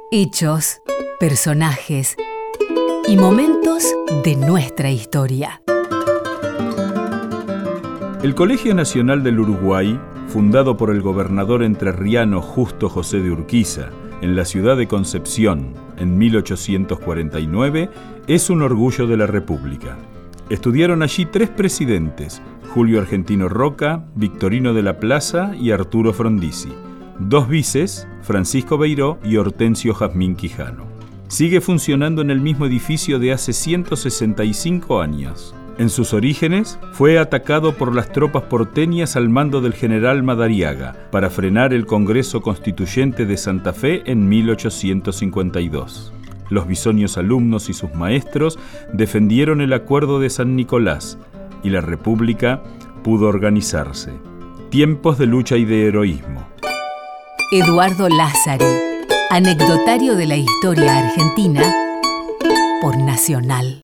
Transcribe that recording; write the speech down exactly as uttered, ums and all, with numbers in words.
Hechos, personajes y momentos de nuestra historia. El Colegio Nacional del Uruguay, fundado por el gobernador entrerriano Justo José de Urquiza en la ciudad de Concepción en mil ochocientos cuarenta y nueve, es un orgullo de la República. Estudiaron allí tres presidentes: Julio Argentino Roca, Victorino de la Plaza y Arturo Frondizi. Dos vices, Francisco Beiró y Hortensio Jazmín Quijano. Sigue funcionando en el mismo edificio de hace ciento sesenta y cinco años. En sus orígenes, fue atacado por las tropas porteñas al mando del general Madariaga para frenar el Congreso Constituyente de Santa Fe en mil ochocientos cincuenta y dos. Los bisoños alumnos y sus maestros defendieron el Acuerdo de San Nicolás y la República pudo organizarse. Tiempos de lucha y de heroísmo. Eduardo Lázari, anecdotario de la historia argentina por Nacional.